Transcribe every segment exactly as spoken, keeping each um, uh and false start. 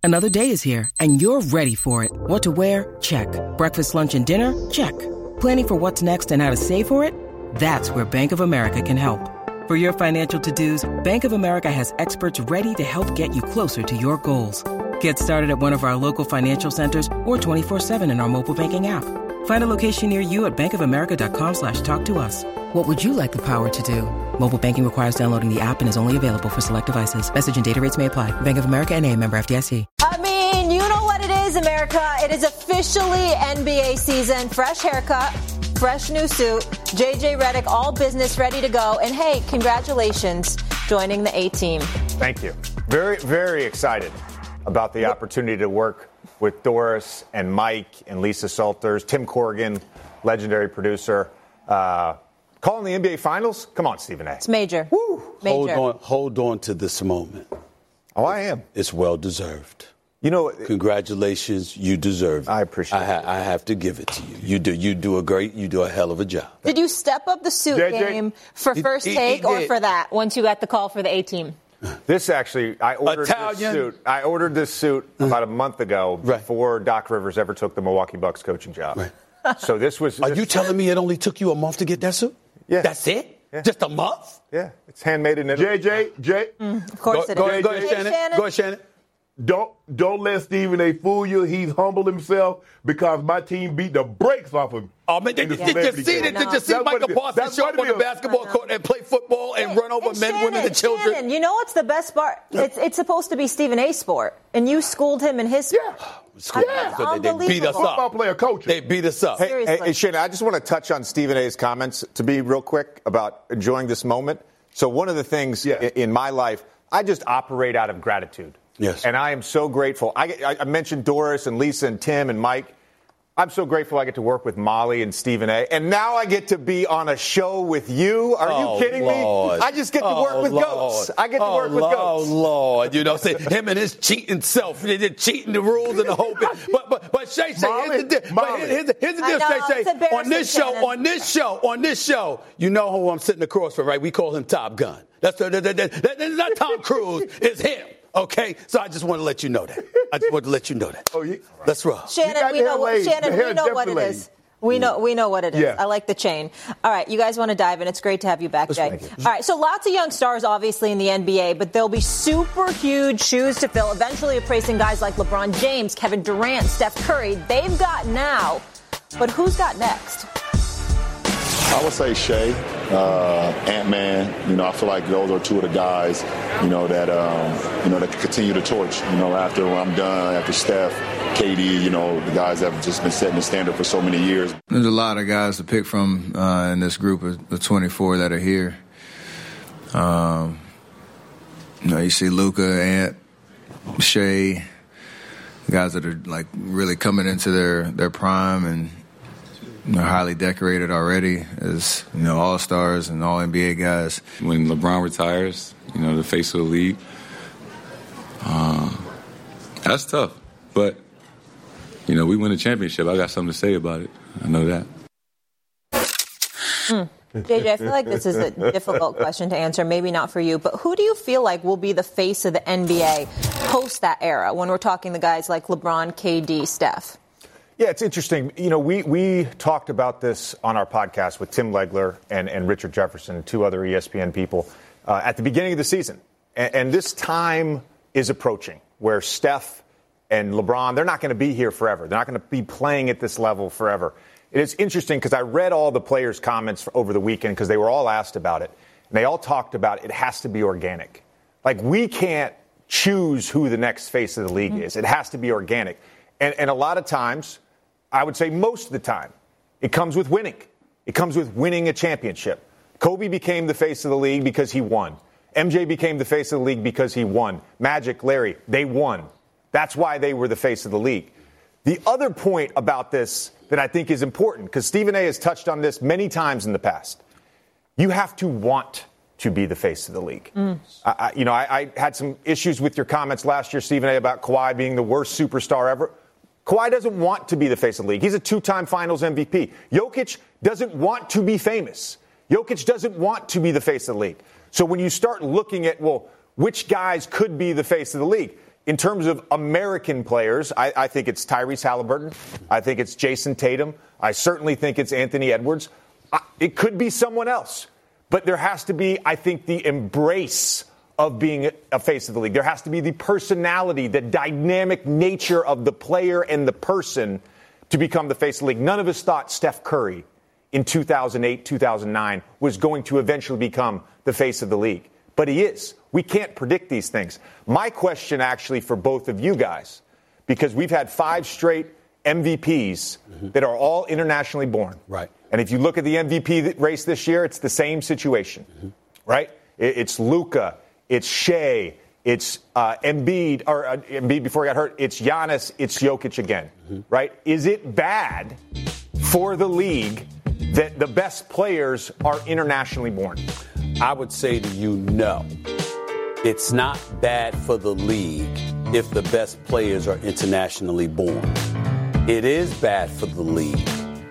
Another day is here, and you're ready for it. What to wear? Check. Breakfast, lunch, and dinner? Check. Planning for what's next and how to save for it? That's where Bank of America can help. For your financial to-dos, Bank of America has experts ready to help get you closer to your goals. Get started at one of our local financial centers or twenty-four seven in our mobile banking app. Find a location near you at bankofamerica.com slash talk to us. What would you like the power to do? Mobile banking requires downloading the app and is only available for select devices. Message and data rates may apply. Bank of America N A, member F D I C. I mean, you know what it is, America. It is officially N B A season. Fresh haircut, fresh new suit. J J Redick, all business, ready to go. And hey, congratulations, joining the A-team. Thank you. Very, very excited about the opportunity to work with Doris and Mike and Lisa Salters, Tim Corrigan, legendary producer. Uh, calling the N B A Finals? Come on, Stephen A. It's major. Woo. Major. Hold on, hold on to this moment. Oh, I am. It's well deserved. You know, congratulations, you deserve it. I appreciate I ha- it. I have to give it to you. You do. You do a great. You do a hell of a job. Did you step up the suit J J, game for he- first he- he take or did. for that once you got the call for the A-team? This actually, I ordered Italian. this suit. I ordered this suit about a month ago Right. before Doc Rivers ever took the Milwaukee Bucks coaching job. Right. So this was. Are this, you telling me it only took you a month to get that suit? Yeah. That's it? Yeah. Just a month? Yeah, it's handmade in Italy. J J, J, Of course Go, it go is. ahead, go ahead, Hey, Shannon. Shannon. Go ahead, Shannon. don't don't let Stephen A. fool you. He's humbled himself because my team beat the brakes off of him. Oh, man, did, in the did you celebrity see game. it? Did you I know. see That's what Michael it is. Parsons That's show what up on it the is. basketball court and play football and run over And men, women, Shannon, and children? Shannon, you know what's the best part? It's it's supposed to be Stephen A's sport, and you schooled him in his sport. Yeah. It's cool. Yeah. Because they, they beat us Unbelievable. Football up. player coaching. They beat us up. Hey, Seriously. hey, hey, Shannon, I just want to touch on Stephen A's comments to be real quick about enjoying this moment. So one of the things Yeah. in, in my life, I just operate out of gratitude. Yes. And I am so grateful. I, I, I mentioned Doris and Lisa and Tim and Mike. I'm so grateful I get to work with Molly and Stephen A. And now I get to be on a show with you. Are Oh, you kidding Lord. me? I just get to Oh, work with Lord. goats. I get to oh, work with Lord, goats. Lord, you know, say him and his cheating self. They did cheating the rules and the whole bit. But but but Shay Shay, here's the deal. But Molly. here's, here's the, here's the I deal, know, Shay it's Shay. On embarrassing, this show, Shannon. on this show, on this show, you know who I'm sitting across from, right? We call him Top Gun. That's the, that, that, that, that, that's not Tom Cruise. It's him. Okay, so I just want to let you know that. I just want to let you know that. Oh, you- Let's roll. Shannon, got we the know hair what, laid. Shannon, The we hair know what it definitely is. We know we know what it is. Yeah. I like the chain. All right, you guys want to dive in. It's great to have you back, Jay. All right, so lots of young stars, obviously, in the N B A, but there'll be super huge shoes to fill, eventually replacing guys like LeBron James, Kevin Durant, Steph Curry. They've got now, but who's got next? I would say Shea, uh, Ant-Man. You know, I feel like those are two of the guys, you know, that, um, you know, that can continue the torch. You know, after I'm done, after Steph, K D, you know, the guys that have just been setting the standard for so many years. There's a lot of guys to pick from uh, in this group of the twenty-four that are here. Um, you know, you see Luka, Ant, Shea, guys that are like really coming into their, their prime and they're highly decorated already as, you know, all-stars and all N B A guys. When LeBron retires, you know, the face of the league, uh, that's tough. But, you know, we win a championship. I got something to say about it. I know that. Mm. J J, I feel like this is a difficult question to answer, maybe not for you, but who do you feel like will be the face of the N B A post that era when we're talking the guys like LeBron, K D, Steph? Yeah, it's interesting. You know, we, we talked about this on our podcast with Tim Legler and, and Richard Jefferson, two other E S P N people, uh, at the beginning of the season. And, and this time is approaching where Steph and LeBron, they're not going to be here forever. They're not going to be playing at this level forever. It is interesting because I read all the players' comments over the weekend because they were all asked about it. And they all talked about it has to be organic. Like, we can't choose who the next face of the league mm-hmm. is. It has to be organic. And, and a lot of times, I would say most of the time, it comes with winning. It comes with winning a championship. Kobe became the face of the league because he won. M J became the face of the league because he won. Magic, Larry, they won. That's why they were the face of the league. The other point about this that I think is important, because Stephen A. has touched on this many times in the past, you have to want to be the face of the league. Mm. I, you know, I, I had some issues with your comments last year, Stephen A., about Kawhi being the worst superstar ever. Kawhi doesn't want to be the face of the league. He's a two-time Finals M V P. Jokic doesn't want to be famous. Jokic doesn't want to be the face of the league. So when you start looking at, well, which guys could be the face of the league, in terms of American players, I, I think it's Tyrese Halliburton. I think it's Jason Tatum. I certainly think it's Anthony Edwards. I, it could be someone else. But there has to be, I think, the embrace of being a face of the league. There has to be the personality, the dynamic nature of the player and the person to become the face of the league. None of us thought Steph Curry in two thousand eight, two thousand nine was going to eventually become the face of the league. But he is. We can't predict these things. My question actually for both of you guys, because we've had five straight M V Ps mm-hmm. that are all internationally born. Right. And if you look at the M V P race this year, it's the same situation, mm-hmm. right? It's Luka, it's Shea, it's uh, Embiid, or uh, Embiid before he got hurt, it's Giannis, it's Jokic again, mm-hmm. right? Is it bad for the league that the best players are internationally born? I would say to you, no. It's not bad for the league if the best players are internationally born. It is bad for the league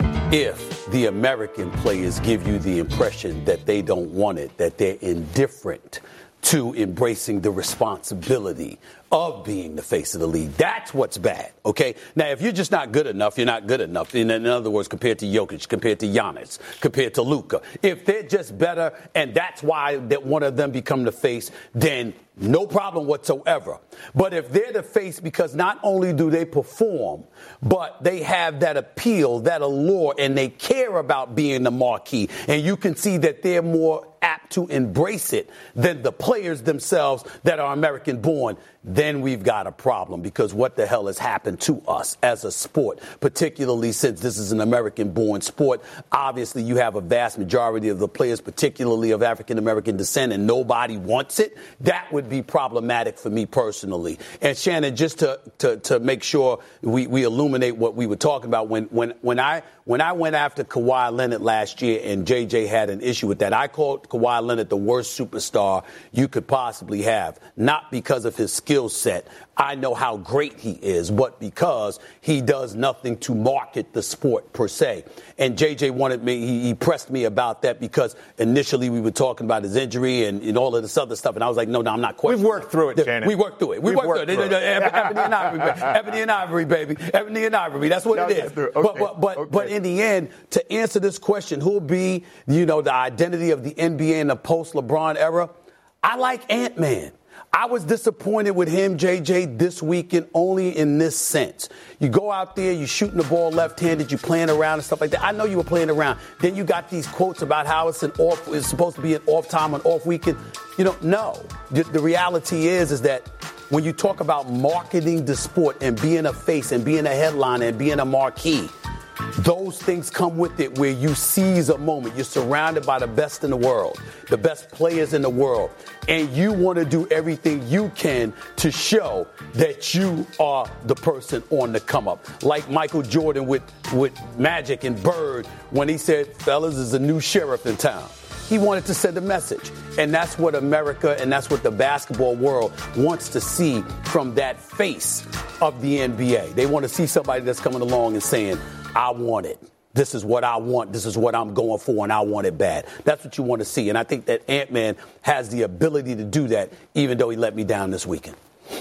if the American players give you the impression that they don't want it, that they're indifferent to embracing the responsibility of being the face of the league. That's what's bad, okay? Now, if you're just not good enough, you're not good enough. In, in other words, compared to Jokic, compared to Giannis, compared to Luka. If they're just better and that's why that one of them become the face, then no problem whatsoever. But if they're the face because not only do they perform, but they have that appeal, that allure, and they care about being the marquee, and you can see that they're more apt to embrace it than the players themselves that are American born, then we've got a problem, because what the hell has happened to us as a sport, particularly since this is an American-born sport? Obviously, you have a vast majority of the players, particularly of African-American descent, and nobody wants it. That would be problematic for me personally. And Shannon, just to to, to make sure we, we illuminate what we were talking about, when when when I when I went after Kawhi Leonard last year and J J had an issue with that, I called Kawhi Leonard the worst superstar you could possibly have, not because of his skill set. I know how great he is, but because he does nothing to market the sport per se. And J J wanted me, he, he pressed me about that because initially we were talking about his injury and, and all of this other stuff. And I was like, no, no, I'm not questioning. We've worked through it, Shannon. We worked through it. We We've worked, worked through it. Through it. Ebony and Ivory, Ebony and Ivory, baby. Ebony and Ivory. That's what it is. Okay. But, but, but, okay. but in the end, to answer this question, who'll be, you know, the identity of the N B A in the post-LeBron era? I like Ant-Man. I was disappointed with him, J J, this weekend only in this sense. You go out there, you're shooting the ball left-handed, you're playing around and stuff like that. I know you were playing around. Then you got these quotes about how it's an off, it's supposed to be an off time, an off weekend. You know, no. The, the reality is, is that when you talk about marketing the sport and being a face and being a headliner and being a marquee, those things come with it where you seize a moment. You're surrounded by the best in the world, the best players in the world, and you want to do everything you can to show that you are the person on the come up. Like Michael Jordan with, with Magic and Bird when he said, fellas, there's a new sheriff in town. He wanted to send a message. And that's what America and that's what the basketball world wants to see from that face of the N B A. They want to see somebody that's coming along and saying, I want it. This is what I want. This is what I'm going for, and I want it bad. That's what you want to see. And I think that Ant-Man has the ability to do that, even though he let me down this weekend.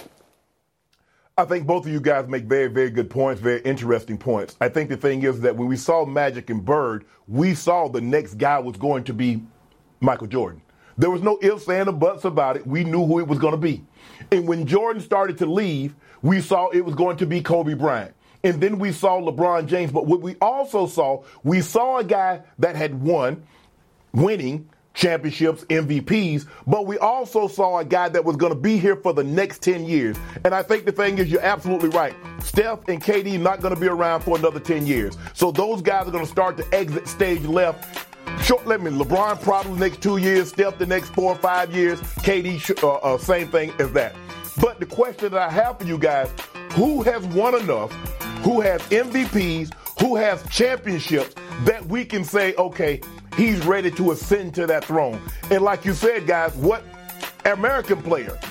I think both of you guys make very, very good points, very interesting points. I think the thing is that when we saw Magic and Bird, we saw the next guy was going to be Michael Jordan. There was no ifs, ands, or buts about it. We knew who it was going to be. And when Jordan started to leave, we saw it was going to be Kobe Bryant. And then we saw LeBron James. But what we also saw, we saw a guy that had won, winning championships, M V Ps, but we also saw a guy that was going to be here for the next ten years. And I think the thing is, you're absolutely right. Steph and K D not going to be around for another ten years. So those guys are going to start to exit stage left. Short, let me, LeBron probably the next two years, Steph the next four or five years, K D, uh, uh, same thing as that. But the question that I have for you guys, who has won enough, who has M V Ps, who has championships that we can say, okay, he's ready to ascend to that throne? And like you said, guys, what American player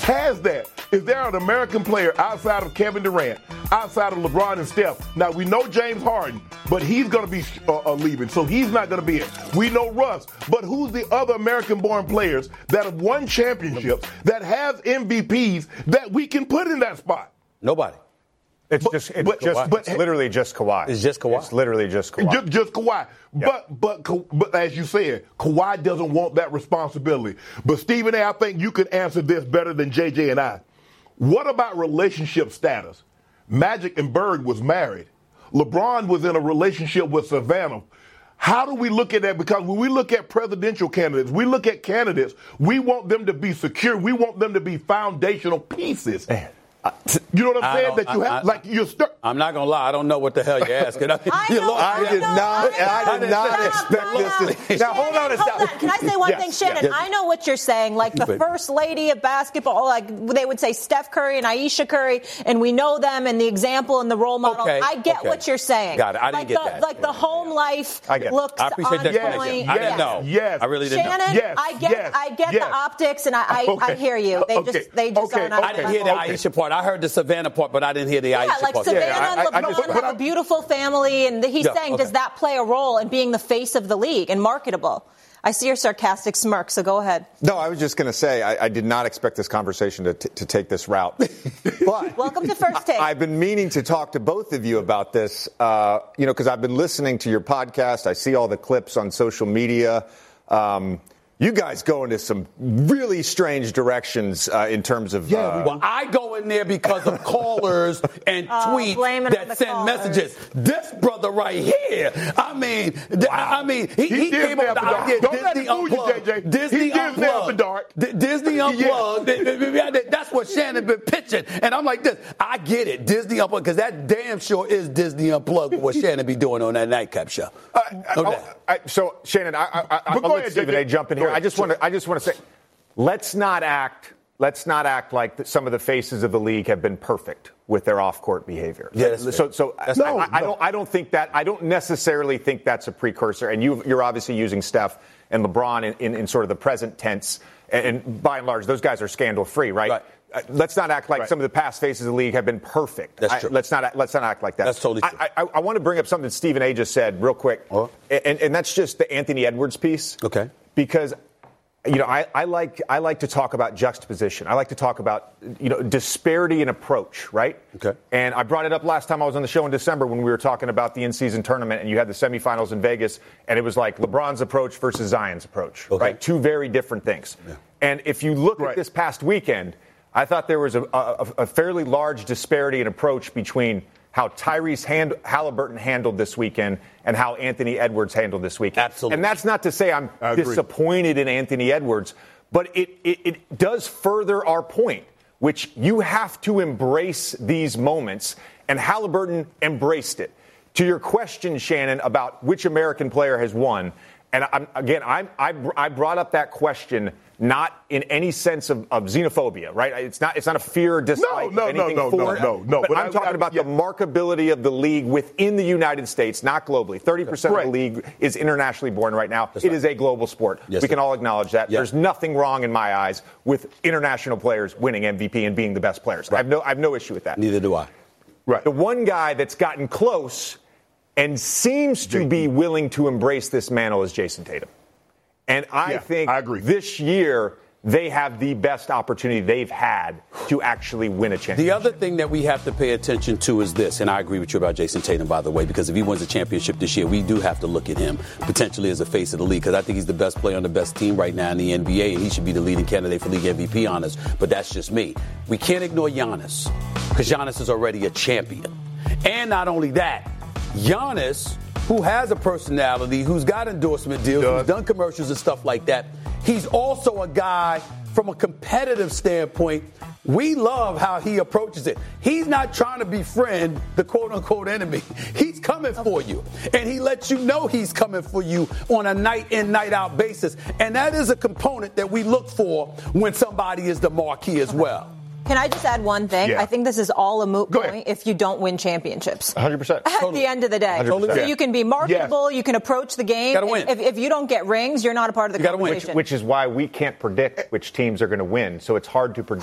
has that. Is there an American player outside of Kevin Durant, outside of LeBron and Steph? Now, we know James Harden, but he's going to be uh, uh, leaving, so he's not going to be it. We know Russ, but who's the other American-born players that have won championships, that have M V Ps, that we can put in that spot? Nobody. It's but, just, it's but, just, but, it's literally just Kawhi. It's just Kawhi. It's literally just Kawhi. Just, just Kawhi. Yep. But, but, but as you said, Kawhi doesn't want that responsibility. But Stephen A., I think you can answer this better than J J and I. What about relationship status? Magic and Bird was married. LeBron was in a relationship with Savannah. How do we look at that? Because when we look at presidential candidates, we look at candidates, we want them to be secure. We want them to be foundational pieces. Man. You know what I'm saying? That you have, I, like, you're stuck. I'm not going to lie. I don't know what the hell you're asking. I, I, you know, I I did know, not, I, I did not expect this to. Now, hold on a second. Can I say one yes, thing, Shannon? yes. I know what you're saying. Like, the first lady of basketball, like, they would say Steph Curry and Aisha Curry, and we know them and the example and the role model. Okay, I get okay. what you're saying. Got it. I didn't like get the, that. Like, the home life I get looks I appreciate on that yes, point. explanation. I didn't know. Yes. I really didn't Shannon, know. Yes, I get, yes, I get yes. the optics, and I, I, Okay. I hear you. They Okay. just, they just Okay. aren't. Okay. I didn't hear the Okay. Aisha part. I heard the Savannah part, but I didn't hear the Yeah, Aisha like part. Savannah Yeah, and I- I LeBron just- have a beautiful family, and he's Yeah, saying, okay. does that play a role in being the face of the league and marketable? I see your sarcastic smirk, so go ahead. No, I was just going to say I, I did not expect this conversation to, t- to take this route. But Welcome to First Take. I, I've been meaning to talk to both of you about this, uh, you know, because I've been listening to your podcast. I see all the clips on social media. Um, you guys go into some really strange directions uh, in terms of. Yeah, uh, well, I go in there because of callers and Oh, tweets blame it on the that send callers. messages. This brother right here, I mean, th- I mean, he, He he Disney came up with the after dark. idea. Don't let Disney it fool you, Unplugged. J J. Disney He Disney Unplugged. after dark. D- Disney Unplugged. That's what Shannon been pitching, and I'm like this. I get it, Disney Unplugged, because that damn sure is Disney Unplugged. What Shannon be doing on that nightcap show. Uh, No I, doubt. I, so, Shannon, I, I, I, I'll go let ahead, Stephen J J. A. jump in Go here. ahead. I just want to. I just want to say, let's not act. Let's not act like the, some of the faces of the league have been perfect with their off-court behavior. Yeah, that's so, so That's I, no, I, I no. don't. I don't think that. I don't necessarily think that's a precursor. And you, you're obviously using Steph and LeBron in, in, in sort of the present tense. And, and by and large, those guys are scandal-free, right? Right. Uh, let's not act like Right. some of the past faces of the league have been perfect. That's I- true. let's not. Let's not act like that. That's totally true. I, I, I want to bring up something Stephen A. just said real quick, Uh-huh. and, and that's just the Anthony Edwards piece. Okay. Because, you know, I, I like I like to talk about juxtaposition. I like to talk about, you know, disparity in approach, right? Okay. And I brought it up last time I was on the show in December when we were talking about the in-season tournament, and you had the semifinals in Vegas, and it was like LeBron's approach versus Zion's approach, Okay. right? Two very different things. Yeah. And if you look Right. at this past weekend, I thought there was a, a, a fairly large disparity in approach between how Tyrese hand, Halliburton handled this weekend and how Anthony Edwards handled this weekend. Absolutely. And that's not to say I'm I agree. disappointed in Anthony Edwards, but it, it, it does further our point, which you have to embrace these moments, and Halliburton embraced it. To your question, Shannon, about which American player has won, and I'm, again, I, I, I brought up that question not in any sense of, of xenophobia, right? It's not. It's not a fear or dislike. No, no, of no, anything no, for no, it. no, no. But, But I'm I- talking I- about yeah. the markability of the league within the United States, not globally. Thirty percent of the Correct. league is internationally born right now. That's It right. is a global sport. Yes, we sir. can all acknowledge that. Yeah. There's nothing wrong in my eyes with international players winning M V P and being the best players. I have no. I have no issue with that. Neither do I. Right. The one guy that's gotten close and seems to be willing to embrace this mantle is Jason Tatum. And I Yeah, think I agree. this year they have the best opportunity they've had to actually win a championship. The other thing that we have to pay attention to is this, and I agree with you about Jason Tatum, by the way, because if he wins a championship this year, we do have to look at him potentially as a face of the league, because I think he's the best player on the best team right now in the N B A, and he should be the leading candidate for league M V P honors. But that's just me. We can't ignore Giannis, because Giannis is already a champion. And not only that, Giannis, who has a personality, who's got endorsement deals, Does. who's done commercials and stuff like that, he's also a guy from a competitive standpoint. We love how he approaches it. He's not trying to befriend the quote-unquote enemy. He's coming for you. And he lets you know he's coming for you on a night-in, night-out basis. And that is a component that we look for when somebody is the marquee as well. Can I just add one thing? Yeah. I think this is all a moot Go point ahead. if you don't win championships. one hundred percent. At Totally. the end of the day. one hundred percent. So you can be marketable, you can approach the game. Gotta win. If, if you don't get rings, you're not a part of the You gotta win. conversation. Which is why we can't predict which teams are going to win. So it's hard to predict. Correct.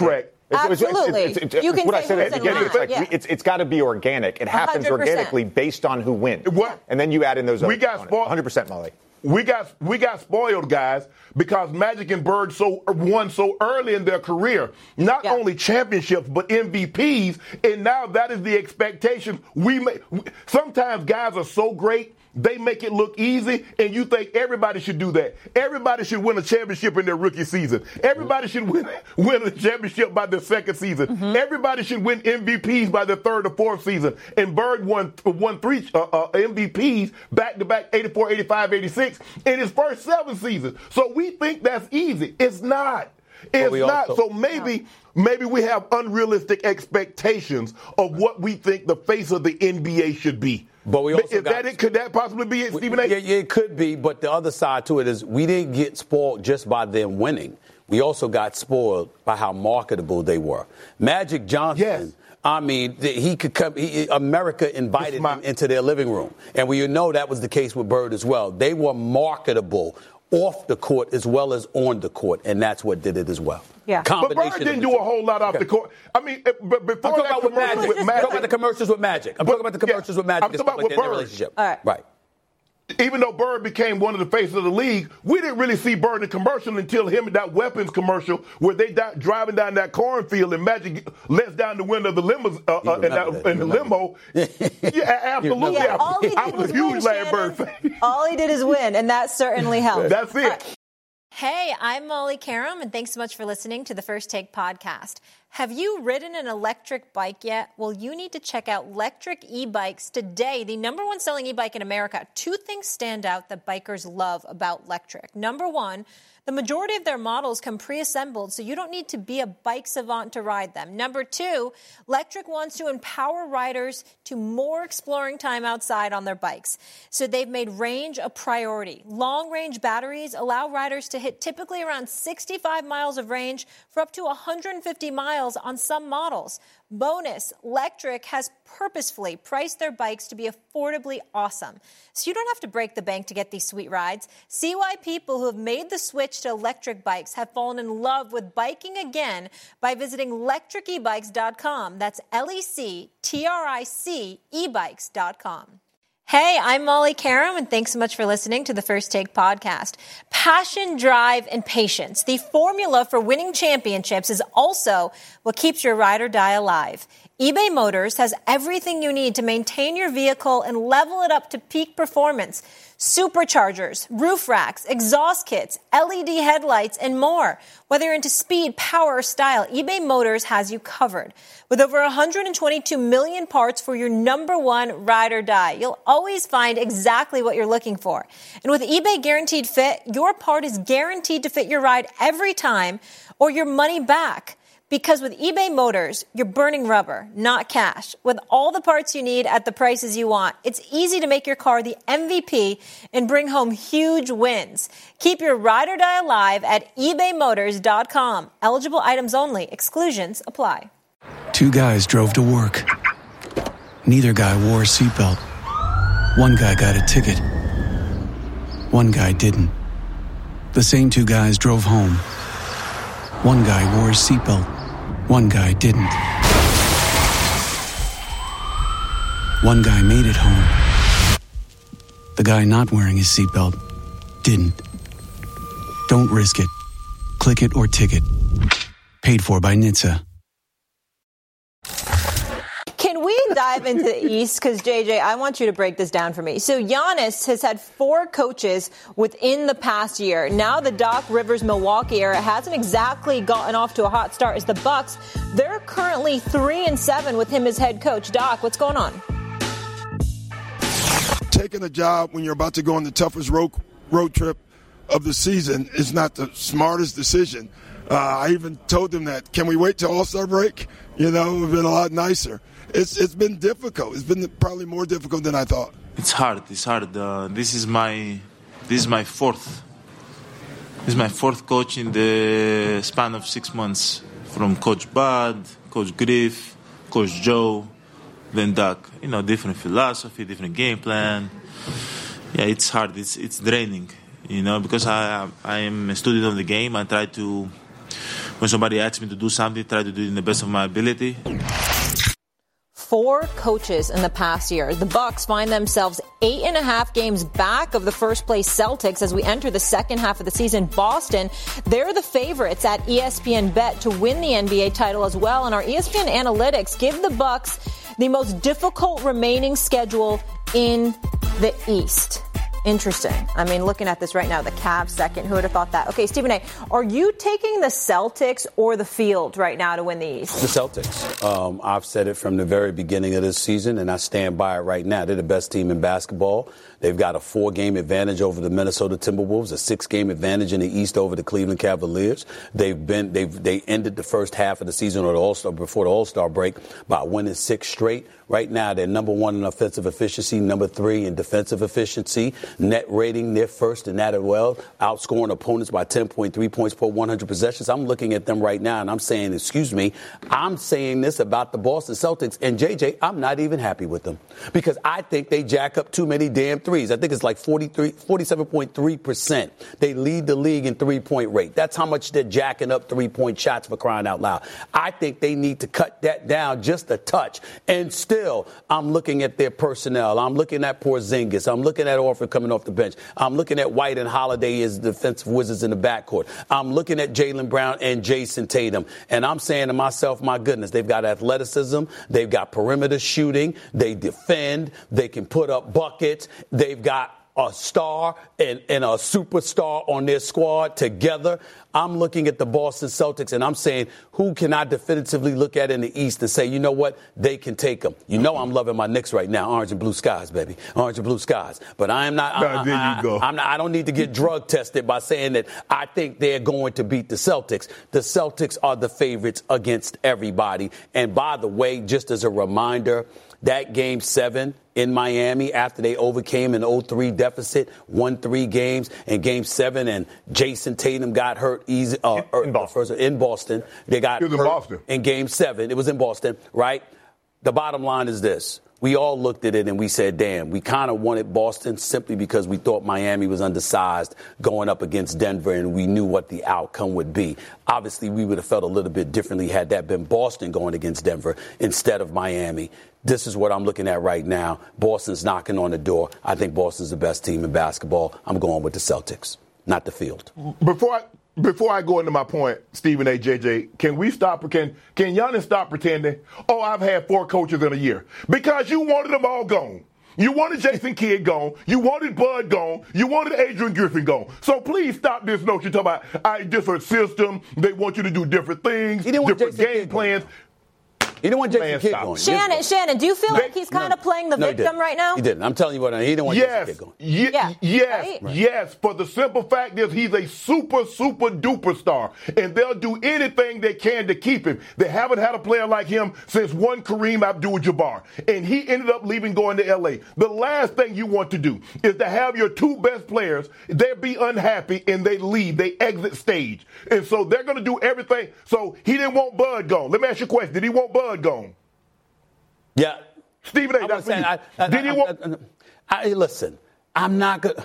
Absolutely. It's, it's, it's, you it's can what I say said at the who's in beginning. line. It's like, yeah. we, it's, it's got to be organic. It happens one hundred percent organically based on who wins. What? And then you add in those we other got spoiled. one hundred percent, Molly. We got we got spoiled, guys, because Magic and Bird so won so early in their career. Not yeah. only championships, but M V Ps. And now that is the expectation. We may, sometimes guys are so great, they make it look easy, and you think everybody should do that. Everybody should win a championship in their rookie season. Everybody should win, win a championship by their second season. Mm-hmm. Everybody should win M V Ps by their third or fourth season. And Bird won, won three uh, uh, M V Ps back-to-back, eighty-four, eighty-five, eighty-six, in his first seven seasons. So we think that's easy. It's not. It's not. Also, so maybe maybe we have unrealistic expectations of what we think the face of the N B A should be. But we also Is got, that it? Could that possibly be it, Stephen A? Yeah, yeah, it could be. But the other side to it is we didn't get spoiled just by them winning. We also got spoiled by how marketable they were. Magic Johnson. Yes. I mean, he could come. He, America invited my, him into their living room, and we know that was the case with Bird as well. They were marketable off the court as well as on the court, and that's what did it as well. Yeah, but Bird didn't do a whole lot off okay. the court. I mean, but before I'm talking that about with Magic. with Magic. I'm talking about the commercials with Magic. I'm but, talking about the commercials yeah, with Magic. I'm talking about like with Bird. Relationship. All right. Right. Even though Bird became one of the faces of the league, we didn't really see Bird in the commercial until him in that weapons commercial where they di- driving down that cornfield and Magic lets down the window of the limo, uh, uh, in, that, in the limo. yeah, absolutely. Yeah, all he did I was, was a huge win, Larry Bird fan. All he did is win, and that certainly helped. That's it. Hey, I'm Molly Karam, and thanks so much for listening to the First Take podcast. Have you ridden an electric bike yet? Well, you need to check out Lectric E-Bikes today, the number one selling e-bike in America. Two things stand out that bikers love about Lectric. Number one, the majority of their models come pre-assembled, so you don't need to be a bike savant to ride them. Number two, Lectric wants to empower riders to more exploring time outside on their bikes. So they've made range a priority. Long-range batteries allow riders to hit typically around sixty-five miles of range for up to one hundred fifty miles on some models. Bonus, Lectric has purposefully priced their bikes to be affordably awesome. So you don't have to break the bank to get these sweet rides. See why people who have made the switch to electric bikes have fallen in love with biking again by visiting lectric e bikes dot com. That's L E C T R I C e bikes dot com. Hey, I'm Molly Karam, and thanks so much for listening to the First Take podcast. Passion, drive, and patience. The formula for winning championships is also what keeps your ride or die alive. eBay Motors has everything you need to maintain your vehicle and level it up to peak performance. Superchargers, roof racks, exhaust kits, L E D headlights, and more. Whether you're into speed, power, or style, eBay Motors has you covered. With over one hundred twenty-two million parts for your number one ride or die, you'll always find exactly what you're looking for. And with eBay Guaranteed Fit, your part is guaranteed to fit your ride every time or your money back. Because with eBay Motors, you're burning rubber, not cash. With all the parts you need at the prices you want, it's easy to make your car the M V P and bring home huge wins. Keep your ride or die alive at ebay motors dot com. Eligible items only. Exclusions apply. Two guys drove to work. Neither guy wore a seatbelt. One guy got a ticket. One guy didn't. The same two guys drove home. One guy wore his seatbelt. One guy didn't. One guy made it home. The guy not wearing his seatbelt didn't. Don't risk it. Click it or ticket. Paid for by N H T S A. Can we dive into the East? Because, J J, I want you to break this down for me. So Giannis has had four coaches within the past year. Now the Doc Rivers Milwaukee era hasn't exactly gotten off to a hot start as the Bucks. They're currently three and seven with him as head coach. Doc, what's going on? Taking a job when you're about to go on the toughest road, road trip of the season is not the smartest decision. Uh, I even told them that. Can we wait till All-Star break? You know, it would have been a lot nicer. It's it's been difficult. It's been probably more difficult than I thought. It's hard. It's hard. Uh, this is my this is my fourth. This is my fourth coach in the span of six months. From Coach Bud, Coach Griff, Coach Joe, then Doc. You know, different philosophy, different game plan. Yeah, it's hard. It's it's draining. You know, because I I am a student of the game. I try to when somebody asks me to do something, try to do it in the best of my ability. Four coaches in the past year. The Bucks find themselves eight and a half games back of the first place Celtics as we enter the second half of the season. Boston, they're the favorites at E S P N Bet to win the N B A title as well. And our E S P N analytics give the Bucks the most difficult remaining schedule in the East. Interesting. I mean, looking at this right now, the Cavs second. Who would have thought that? Okay, Stephen A., are you taking the Celtics or the field right now to win the East? The Celtics. Um, I've said it from the very beginning of this season, and I stand by it right now. They're the best team in basketball. They've got a four-game advantage over the Minnesota Timberwolves, a six-game advantage in the East over the Cleveland Cavaliers. They've been they've they ended the first half of the season or the All-Star before the All-Star break by winning six straight. Right now, they're number one in offensive efficiency, number three in defensive efficiency. Net rating, they're first in that as well, outscoring opponents by ten point three points per one hundred possessions. I'm looking at them right now, and I'm saying, excuse me, I'm saying this about the Boston Celtics. And, J J, I'm not even happy with them because I think they jack up too many damn threes. I think it's like forty-three, forty-seven point three percent. They lead the league in three-point rate. That's how much they're jacking up three-point shots, for crying out loud. I think they need to cut that down just a touch. And still, I'm looking at their personnel. I'm looking at Porzingis. I'm looking at Orford coming off the bench. I'm looking at White and Holiday as defensive wizards in the backcourt. I'm looking at Jaylen Brown and Jason Tatum. And I'm saying to myself, my goodness, they've got athleticism. They've got perimeter shooting. They defend. They can put up buckets. They've got a star and, and a superstar on their squad together. I'm looking at the Boston Celtics, and I'm saying, who can I definitively look at in the East and say, you know what, they can take them. You know I'm loving my Knicks right now, orange and blue skies, baby, orange and blue skies. But I am not. No, I, there I, you go. I'm not, I don't need to get drug tested by saying that I think they're going to beat the Celtics. The Celtics are the favorites against everybody. And by the way, just as a reminder, that game seven in Miami after they overcame an oh three deficit, won three games, and game seven, and Jason Tatum got hurt easy, uh, in, Boston. First, in Boston. They got it was hurt in Boston. in game seven. It was in Boston, right? The bottom line is this. We all looked at it and we said, damn, we kind of wanted Boston simply because we thought Miami was undersized going up against Denver and we knew what the outcome would be. Obviously, we would have felt a little bit differently had that been Boston going against Denver instead of Miami. This is what I'm looking at right now. Boston's knocking on the door. I think Boston's the best team in basketball. I'm going with the Celtics, not the field. Before I Before I go into my point, Stephen A. J J, can we stop? Can can Giannis stop pretending? Oh, I've had four coaches in a year because you wanted them all gone. You wanted Jason Kidd gone. You wanted Bud gone. You wanted Adrian Griffin gone. So please stop this notion talking about I different system. They want you to do different things, different Jason game Kidd plans. Gone. He didn't want Jason Kidd going. Shannon, Shannon, do you feel like he's kind no, of playing the no, victim right now? He didn't. I'm telling you what, he didn't want yes, Jason Kidd going. Ye- yeah, yes, right? yes. For the simple fact is he's a super, super duper star. And they'll do anything they can to keep him. They haven't had a player like him since one Kareem Abdul-Jabbar. And he ended up leaving going to L A. The last thing you want to do is to have your two best players, they be unhappy and they leave. They exit stage. And so they're going to do everything. So he didn't want Bud gone. Let me ask you a question. Did he want Bud gone? Yeah. Stephen A., that's saying, I, I, Did he want... I, I, listen, I'm not going to...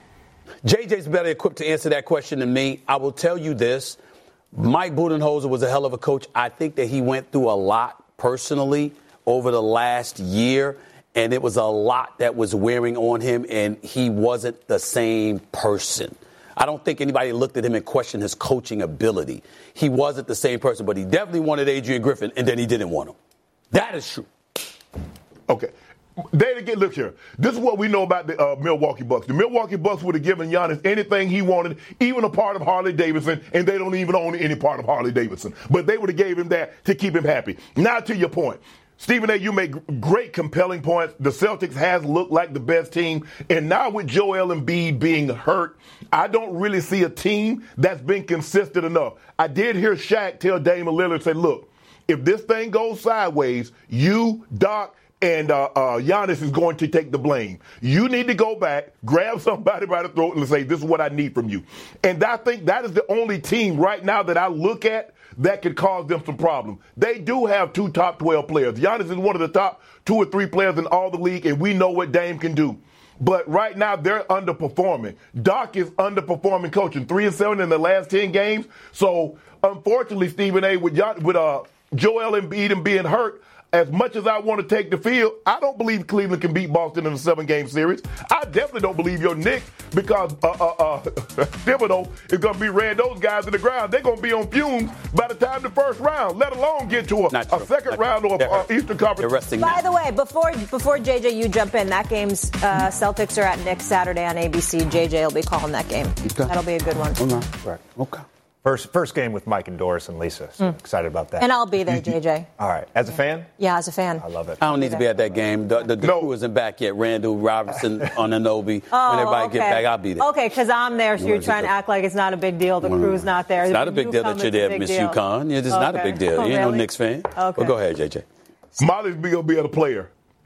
J J's better equipped to answer that question than me. I will tell you this. Mike Budenholzer was a hell of a coach. I think that he went through a lot personally over the last year, and it was a lot that was wearing on him, and he wasn't the same person. I don't think anybody looked at him and questioned his coaching ability. He wasn't the same person, but he definitely wanted Adrian Griffin, and then he didn't want him. That is true. Okay. They again, look here. This is what we know about the uh, Milwaukee Bucks. The Milwaukee Bucks would have given Giannis anything he wanted, even a part of Harley Davidson, and they don't even own any part of Harley Davidson. But they would have gave him that to keep him happy. Now to your point. Stephen A., you make great, compelling points. The Celtics has looked like the best team. And now with Joel Embiid being hurt, I don't really see a team that's been consistent enough. I did hear Shaq tell Damian Lillard, say, look, if this thing goes sideways, you, Doc, and uh, uh, Giannis is going to take the blame. You need to go back, grab somebody by the throat and say, this is what I need from you. And I think that is the only team right now that I look at that could cause them some problems. They do have two top twelve players. Giannis is one of the top two or three players in all the league, and we know what Dame can do. but right now they're underperforming. Doc is underperforming coaching, three and seven in the last ten games. So unfortunately, Stephen A, with John, with uh, Joel Embiid and being hurt, as much as I want to take the field, I don't believe Cleveland can beat Boston in a seven-game series. I definitely don't believe your Knicks because uh, uh, uh, Thibodeau is going to be ran those guys in the ground. They're going to be on fumes by the time the first round, let alone get to a, a second round or uh, Eastern Conference. By the way, before before J J, you jump in, that game's uh, Celtics are at Knicks Saturday on A B C. J J will be calling that game. Okay. That'll be a good one. Okay. Right. Okay. First, first game with Mike and Doris and Lisa. So mm. excited about that. And I'll be there, J J. All right. As a fan? Yeah, as a fan. I love it. I don't need to be at that game. The, the, the no. crew isn't back yet. Randall, Robertson, Anunoby. Oh, when everybody okay. get back, I'll be there. Okay, because I'm there, so you're trying to act like it's not a big deal. The crew's not there. It's not a big deal that you're there, Miss UConn. Yeah, it's okay. not a big deal. Oh, you ain't really? no Knicks fan. Okay. Well, go ahead, J J. Molly's going to be a player.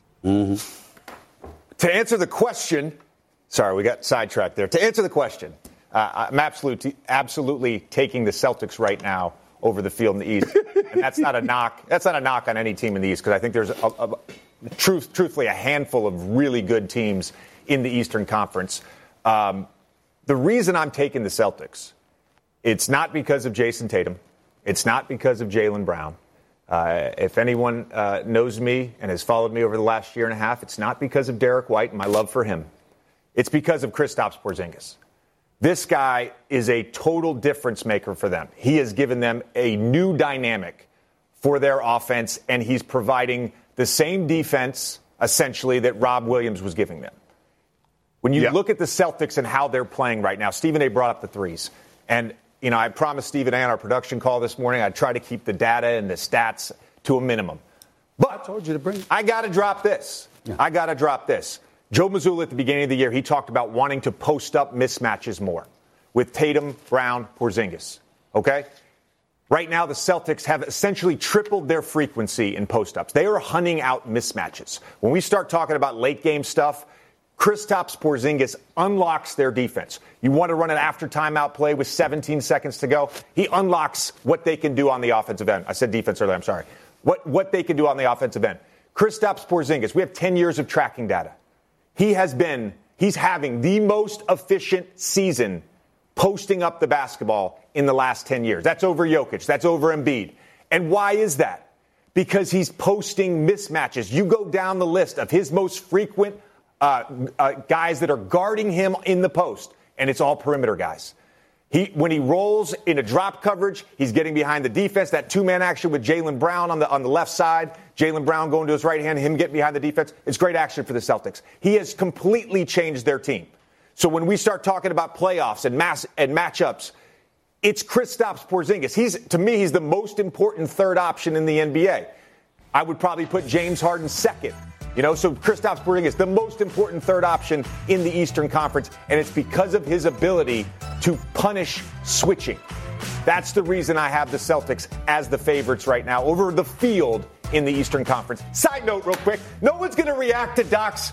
Mm-hmm. To answer the question, sorry, we got sidetracked there. To answer the question, Uh, I'm absolutely, absolutely taking the Celtics right now over the field in the East, and that's not a knock. That's not a knock on any team in the East because I think there's, a, a, truth, truthfully, a handful of really good teams in the Eastern Conference. Um, the reason I'm taking the Celtics, it's not because of Jason Tatum, it's not because of Jaylen Brown. Uh, if anyone uh, knows me and has followed me over the last year and a half, it's not because of Derek White and my love for him. It's because of Kristaps Porzingis. This guy is a total difference maker for them. He has given them a new dynamic for their offense, and he's providing the same defense, essentially, that Rob Williams was giving them. When you yep. look at the Celtics and how they're playing right now, Stephen A. brought up the threes. And, you know, I promised Stephen A. on our production call this morning I'd try to keep the data and the stats to a minimum. But I told you to bring it. I got to drop this. Yeah. I got to drop this. Joe Mazzulla at the beginning of the year, he talked about wanting to post up mismatches more with Tatum, Brown, Porzingis. Okay? Right now, the Celtics have essentially tripled their frequency in post-ups. They are hunting out mismatches. When we start talking about late-game stuff, Kristaps Porzingis unlocks their defense. You want to run an after-timeout play with seventeen seconds to go? He unlocks what they can do on the offensive end. I said defense earlier, I'm sorry. What, what they can do on the offensive end. Kristaps Porzingis, we have ten years of tracking data. He has been, he's having the most efficient season posting up the basketball in the last ten years. That's over Jokic. That's over Embiid. And why is that? Because he's posting mismatches. You go down the list of his most frequent uh, uh, guys that are guarding him in the post, and it's all perimeter guys. He, when he rolls in a drop coverage, he's getting behind the defense. That two-man action with Jaylen Brown on the on the left side, Jaylen Brown going to his right hand, him getting behind the defense. It's great action for the Celtics. He has completely changed their team. So when we start talking about playoffs and mass and matchups, it's Kristaps Porzingis. He's to me, he's the most important third option in the N B A. I would probably put James Harden second. You know, so Kristaps Porzingis, the most important third option in the Eastern Conference, and it's because of his ability to punish switching. That's the reason I have the Celtics as the favorites right now over the field in the Eastern Conference. Side note real quick, no one's going to react to Doc's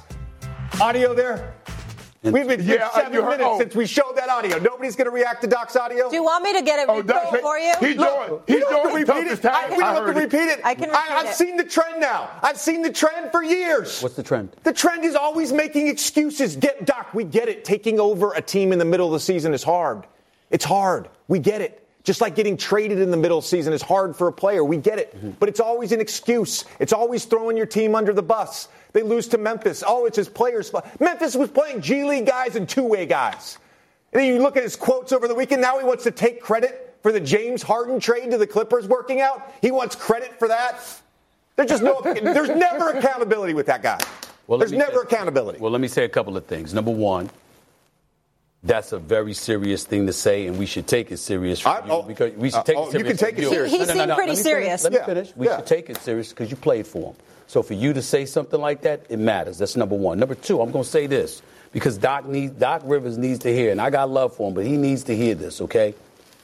audio there. We've been here yeah, seven minutes oh. since we showed that audio. Nobody's going to react to Doc's audio? Do you want me to get it oh, Doc, for you? He joined. He joined. Repeat it. I, we don't have to repeat it. I can repeat I, I've it. seen the trend now. I've seen the trend for years. What's the trend? The trend is always making excuses. Get Doc, we get it. Taking over a team in the middle of the season is hard. It's hard. We get it. Just like getting traded in the middle of the season is hard for a player. We get it. Mm-hmm. But it's always an excuse. It's always throwing your team under the bus. They lose to Memphis. Oh, it's his players' fault. Memphis was playing G League guys and two-way guys. And then you look at his quotes over the weekend. Now he wants to take credit for the James Harden trade to the Clippers working out. He wants credit for that. There's just no, there's never accountability with that guy. Well, there's never say, accountability. Well, let me say a couple of things. Number one, that's a very serious thing to say, and we should take it serious. For I, you oh, because we should take uh, it serious. You can take it serious. He, he no, no, seemed no, no. pretty Let serious. Let me yeah. finish. We yeah. should take it serious because you played for him. So for you to say something like that, it matters. That's number one. Number two, I'm going to say this because Doc needs Doc Rivers needs to hear, and I got love for him, but he needs to hear this. Okay,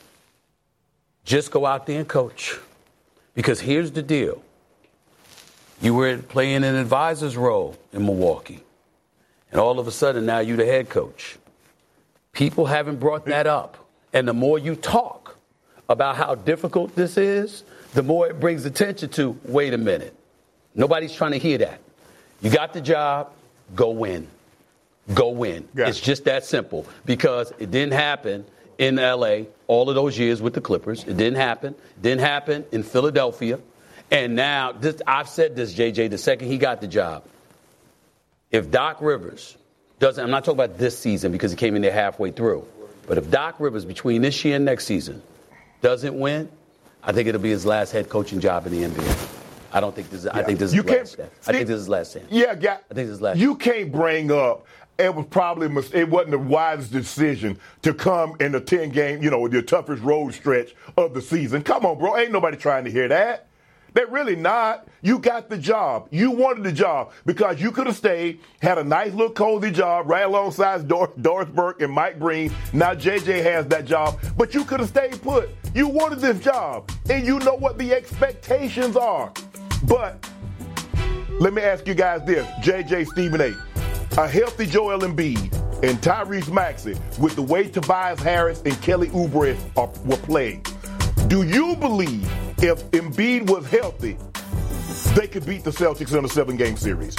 just go out there and coach, because here's the deal: you were playing an advisor's role in Milwaukee, and all of a sudden now you're the head coach. People haven't brought that up, and the more you talk about how difficult this is, the more it brings attention to. Wait a minute. Nobody's trying to hear that. You got the job, go win. go win. Yeah. It's just that simple because it didn't happen in L A all of those years with the Clippers. It didn't happen. It didn't happen in Philadelphia. And now, this, I've said this, J J, the second he got the job. If Doc Rivers doesn't, I'm not talking about this season because he came in there halfway through, but if Doc Rivers between this year and next season doesn't win, I think it'll be his last head coaching job in the N B A. I don't think this. Yeah. I think this is you his last. Step. I think this is his last chance. Yeah, yeah. I think this is last. You can't bring up. It was probably it wasn't the wisest decision to come in the ten game, you know, the toughest road stretch of the season. Come on, bro. Ain't nobody trying to hear that. They're really not. You got the job. You wanted the job because you could have stayed, had a nice little cozy job right alongside Dor- Doris Burke and Mike Breen. Now J J has that job, but you could have stayed put. You wanted this job, and you know what the expectations are. But let me ask you guys this, J J, Stephen A. A healthy Joel Embiid and Tyrese Maxey with the way Tobias Harris and Kelly Oubre are, were playing. Do you believe if Embiid was healthy, they could beat the Celtics in a seven-game series?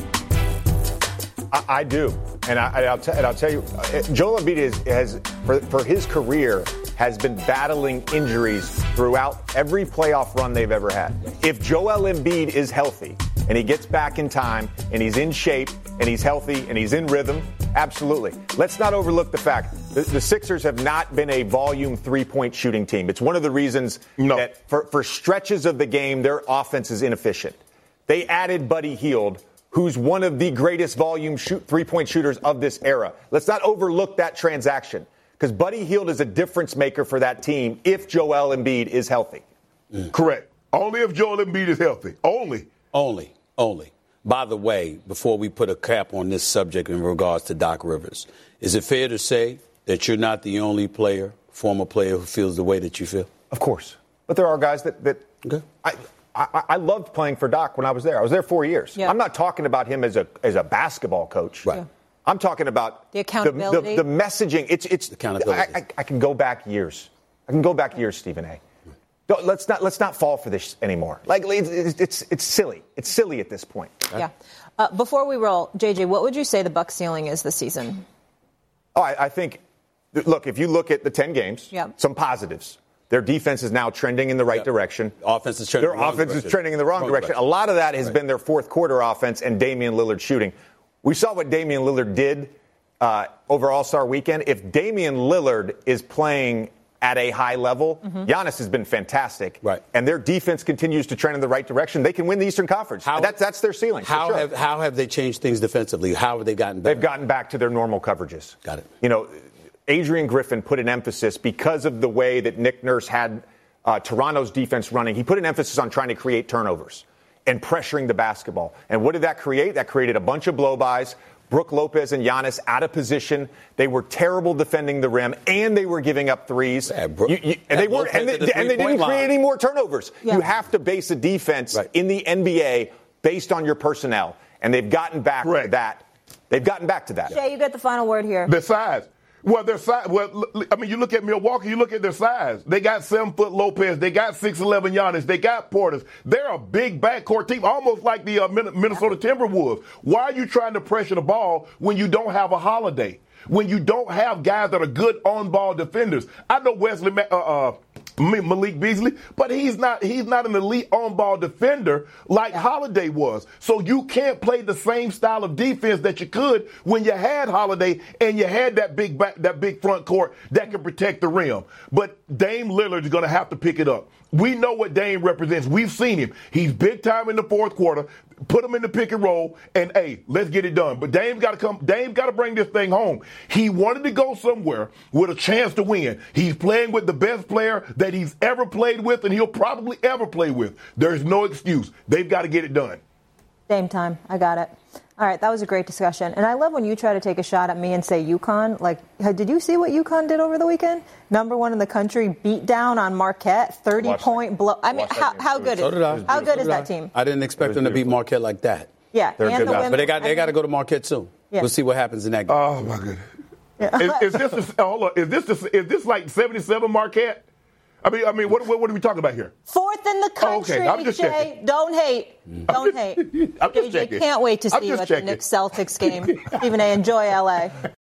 I, I do, and, I, I'll, t- and I'll tell you, uh, Joel Embiid is, has, for, for his career, has been battling injuries throughout every playoff run they've ever had. If Joel Embiid is healthy and he gets back in time and he's in shape and he's healthy and he's in rhythm, absolutely. Let's not overlook the fact that the Sixers have not been a volume three-point shooting team. It's one of the reasons no. that for, for stretches of the game, their offense is inefficient. They added Buddy Hield, who's one of the greatest volume shoot, three-point shooters of this era. Let's not overlook that transaction because Buddy Hield is a difference maker for that team if Joel Embiid is healthy. Mm. Correct. Only if Joel Embiid is healthy. Only. Only. Only. By the way, before we put a cap on this subject in regards to Doc Rivers, is it fair to say that you're not the only player, former player, who feels the way that you feel? Of course. But there are guys that, that okay. I, I, I loved playing for Doc when I was there. I was there four years. Yeah. I'm not talking about him as a as a basketball coach. Right. Yeah. I'm talking about the accountability, the, the, the messaging. It's it's the accountability. I, I, I can go back years. I can go back years, Stephen A. Don't, let's not let's not fall for this anymore. Like it's it's, it's silly. It's silly at this point. Yeah. Uh, before we roll, J J, what would you say the Bucs ceiling is this season? Oh, I, I think. Look, if you look at the ten games, yeah. some positives. Their defense is now trending in the right yeah. direction. Offense is trending. Their the offense direction. is trending in the wrong, wrong direction. direction. A lot of that has right. been their fourth quarter offense and Damian Lillard shooting. We saw what Damian Lillard did uh, over All-Star Weekend. If Damian Lillard is playing at a high level, mm-hmm. Giannis has been fantastic. Right. And their defense continues to trend in the right direction. They can win the Eastern Conference. How, that's that's their ceiling. How sure. have how have they changed things defensively? How have they gotten better? They've gotten back to their normal coverages. Got it. You know, Adrian Griffin put an emphasis because of the way that Nick Nurse had uh, Toronto's defense running. He put an emphasis on trying to create turnovers and pressuring the basketball. And what did that create? That created a bunch of blow-bys. Brook Lopez and Giannis out of position. They were terrible defending the rim, and they were giving up threes. Yeah, Brook, you, you, and they weren't, and they, the and they didn't line. create any more turnovers. Yeah. You have to base a defense right. in the N B A based on your personnel, and they've gotten back Correct. to that. They've gotten back to that. Jay, you get the final word here. The size. Well, their size. Well, I mean, you look at Milwaukee. You look at their size. They got seven foot Lopez. They got six eleven Giannis. They got Portis. They're a big backcourt team, almost like the uh, Minnesota Timberwolves. Why are you trying to pressure the ball when you don't have a Holiday? When you don't have guys that are good on-ball defenders? I know Wesley uh, uh, Malik Beasley, but he's not. He's not an elite on-ball defender like Holiday was. So you can't play the same style of defense that you could when you had Holiday and you had that big back, that big front court that can protect the rim. But Dame Lillard is going to have to pick it up. We know what Dame represents. We've seen him. He's big time in the fourth quarter. Put him in the pick and roll, and hey, let's get it done. But Dame's got to come. Dame's got to bring this thing home. He wanted to go somewhere with a chance to win. He's playing with the best player that he's ever played with, and he'll probably ever play with. There's no excuse. They've got to get it done. Dame time. I got it. All right, that was a great discussion. And I love when you try to take a shot at me and say UConn. Like, did you see what UConn did over the weekend? Number one in the country, beat down on Marquette, thirty-point blow. I mean, how, how good so is did I. How good so is that team? I didn't expect them to beat Marquette like that. Yeah, They're and good the guys. women, But they got they got to mean, go to Marquette soon. Yeah. We'll see what happens in that game. Oh my goodness. Yeah. is, is this a, hold on? Is this a, is this like seventy-seven Marquette? I mean, I mean, what, what, what are we talking about here? Fourth in the country, oh, okay. I'm just Jay. checking. Don't hate. Don't hate. I'm just J J checking. Can't wait to I'm see you just at checking. the Knicks Celtics game. Stephen A., enjoy L A.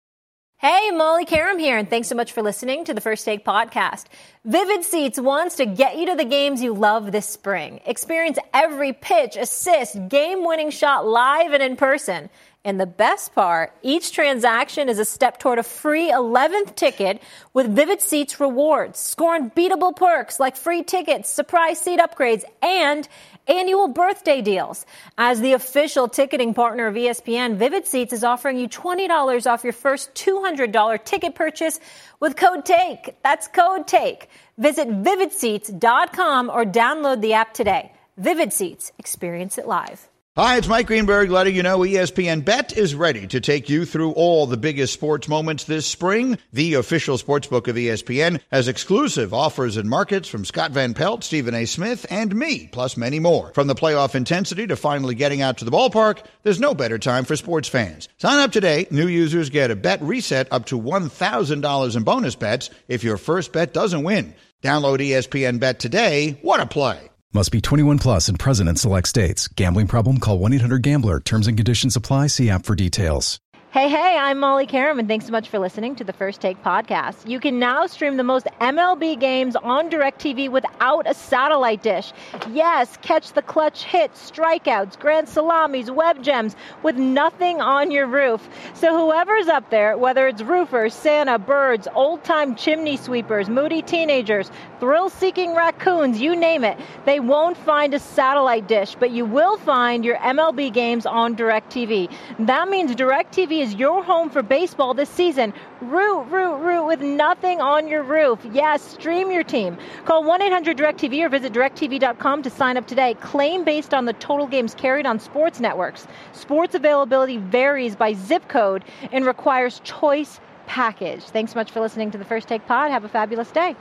Hey, Molly Karam here, and thanks so much for listening to the First Take podcast. Vivid Seats wants to get you to the games you love this spring. Experience every pitch, assist, game-winning shot live and in person. And the best part, each transaction is a step toward a free eleventh ticket with Vivid Seats rewards. Score unbeatable perks like free tickets, surprise seat upgrades, and annual birthday deals. As the official ticketing partner of E S P N, Vivid Seats is offering you twenty dollars off your first two hundred dollars ticket purchase with code TAKE. That's code TAKE. Visit vivid seats dot com or download the app today. Vivid Seats. Experience it live. Hi, it's Mike Greenberg letting you know E S P N Bet is ready to take you through all the biggest sports moments this spring. The official sportsbook of E S P N has exclusive offers and markets from Scott Van Pelt, Stephen A. Smith, and me, plus many more. From the playoff intensity to finally getting out to the ballpark, there's no better time for sports fans. Sign up today. New users get a bet reset up to one thousand dollars in bonus bets if your first bet doesn't win. Download E S P N Bet today. What a play. Must be twenty-one plus and present in select states. Gambling problem? Call one eight hundred gambler. Terms and conditions apply. See app for details. Hey, hey, I'm Molly Karam, and thanks so much for listening to the First Take podcast. You can now stream the most M L B games on DirecTV without a satellite dish. Yes, catch the clutch hits, strikeouts, grand salamis, web gems with nothing on your roof. So whoever's up there, whether it's roofers, Santa, birds, old-time chimney sweepers, moody teenagers, thrill-seeking raccoons, you name it, they won't find a satellite dish, but you will find your M L B games on DirecTV. That means DirecTV is your home for baseball this season. Root, root, root with nothing on your roof. Yes, stream your team. Call one eight hundred direct T V or visit direct T V dot com to sign up today. Claim based on the total games carried on sports networks. Sports availability varies by zip code and requires choice package. Thanks so much for listening to the First Take Pod. Have a fabulous day.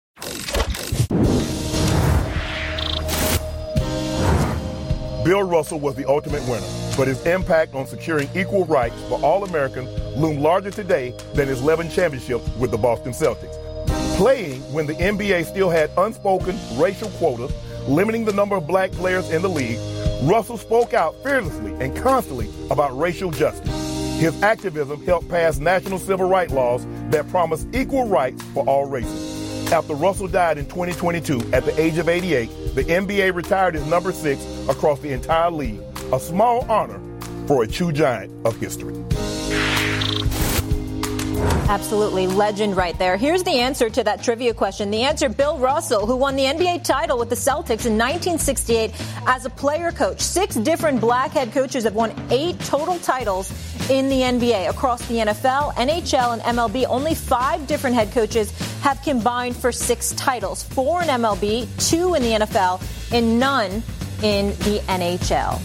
Bill Russell was the ultimate winner, but his impact on securing equal rights for all Americans loomed larger today than his eleven championships with the Boston Celtics. Playing when the N B A still had unspoken racial quotas, limiting the number of black players in the league, Russell spoke out fearlessly and constantly about racial justice. His activism helped pass national civil rights laws that promise equal rights for all races. After Russell died in twenty twenty-two at the age of eighty-eight, the N B A retired his number six across the entire league, a small honor for a true giant of history. Absolutely. Legend right there. Here's the answer to that trivia question. The answer, Bill Russell, who won the N B A title with the Celtics in nineteen sixty-eight as a player coach. Six different black head coaches have won eight total titles in the N B A. Across the N F L, N H L, and M L B, only five different head coaches have combined for six titles. Four in M L B, two in the N F L, and none in the N H L.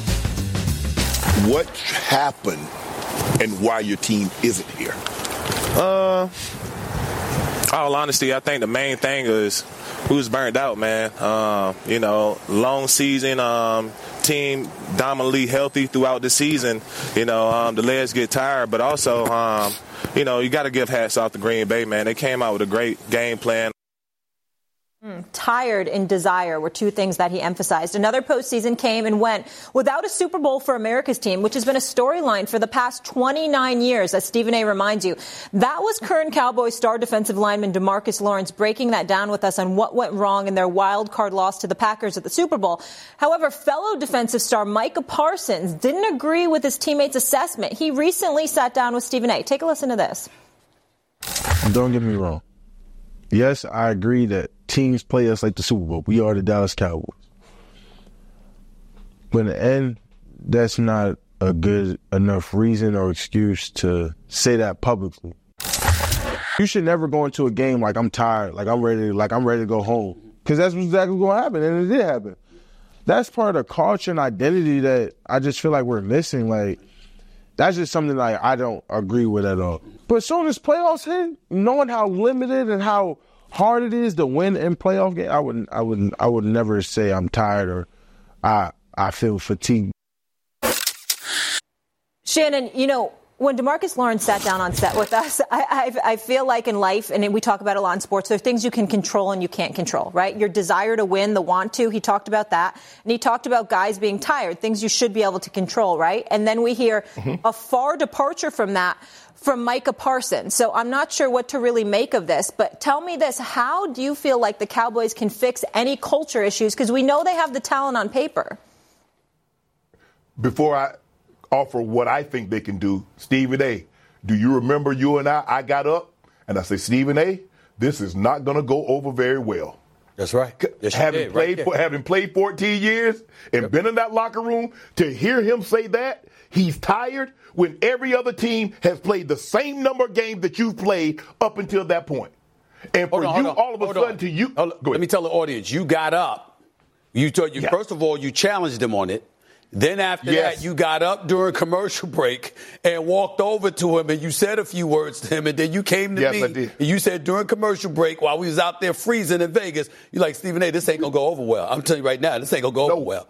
What happened and why your team isn't here? Uh, all honesty, I think the main thing is we was burned out, man. Uh, you know, long season, um, team dominantly healthy throughout the season. You know, um, the legs get tired, but also, um, you know, you got to give hats off to Green Bay, man. They came out with a great game plan. Tired and desire were two things that he emphasized. Another postseason came and went without a Super Bowl for America's team, which has been a storyline for the past twenty-nine years, as Stephen A. reminds you. That was current Cowboys star defensive lineman DeMarcus Lawrence breaking that down with us on what went wrong in their wild card loss to the Packers at the Super Bowl. However, fellow defensive star Micah Parsons didn't agree with his teammates' assessment. He recently sat down with Stephen A. Take a listen to this. Don't get me wrong. Yes, I agree that teams play us like the Super Bowl. We are the Dallas Cowboys. But in the end, that's not a good enough reason or excuse to say that publicly. You should never go into a game like I'm tired, like I'm ready, like I'm ready to go home. Because that's exactly what's going to happen, and it did happen. That's part of the culture and identity that I just feel like we're missing. Like, that's just something like I don't agree with at all. But as soon as playoffs hit, knowing how limited and how hard it is to win in playoff game, I wouldn't, I wouldn't, I would never say I'm tired or I, I feel fatigued. Shannon, you know, When DeMarcus Lawrence sat down on set with us, I, I, I feel like in life, and we talk about it a lot in sports, there are things you can control and you can't control, right? Your desire to win, the want to, he talked about that. And he talked about guys being tired, things you should be able to control, right? And then we hear mm-hmm. a far departure from that from Micah Parsons. So I'm not sure what to really make of this, but tell me this. How do you feel like the Cowboys can fix any culture issues? Because we know they have the talent on paper. Before I offer what I think they can do, Stephen A., do you remember you and I, I got up and I said, Stephen A., this is not going to go over very well. That's right. Yes, having, did, played, right having played fourteen years and yep. been in that locker room, to hear him say that, he's tired when every other team has played the same number of games that you've played up until that point. And for on, you, all of a sudden, on. to you. Let me tell the audience, you got up. You told you yeah. First of all, you challenged him on it. Then after yes. that, you got up during commercial break and walked over to him and you said a few words to him. And then you came to yes, me I did. and you said during commercial break while we was out there freezing in Vegas, you're like, Stephen A., this ain't going to go over well. I'm telling you right now, this ain't going to go no. over well.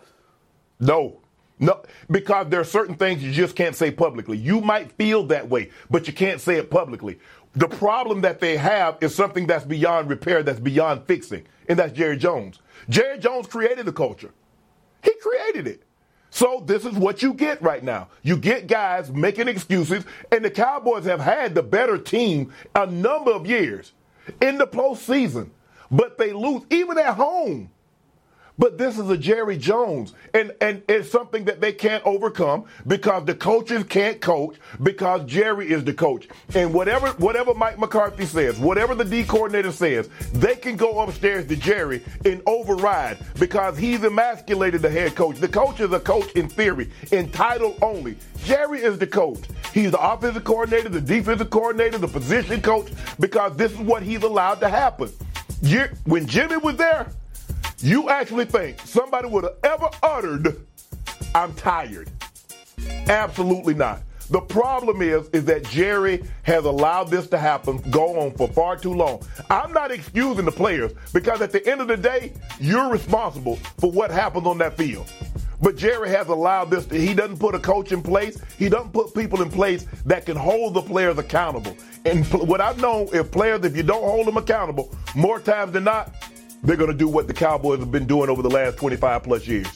No. No, because there are certain things you just can't say publicly. You might feel that way, but you can't say it publicly. The problem that they have is something that's beyond repair, that's beyond fixing, and that's Jerry Jones. Jerry Jones created the culture. He created it. So this is what you get right now. You get guys making excuses, and the Cowboys have had the better team a number of years in the postseason, but they lose even at home. But this is a Jerry Jones, and, and it's something that they can't overcome because the coaches can't coach because Jerry is the coach. And whatever whatever Mike McCarthy says, whatever the D coordinator says, they can go upstairs to Jerry and override because he's emasculated the head coach. The coach is a coach in theory, in title only. Jerry is the coach. He's the offensive coordinator, the defensive coordinator, the position coach, because this is what he's allowed to happen. When Jimmy was there, you actually think somebody would have ever uttered, I'm tired? Absolutely not. The problem is, is that Jerry has allowed this to happen, go on for far too long. I'm not excusing the players because at the end of the day, you're responsible for what happens on that field. But Jerry has allowed this to, he doesn't put a coach in place. He doesn't put people in place that can hold the players accountable. And what I've known, if players, if you don't hold them accountable, more times than not, they're going to do what the Cowboys have been doing over the last twenty-five plus years.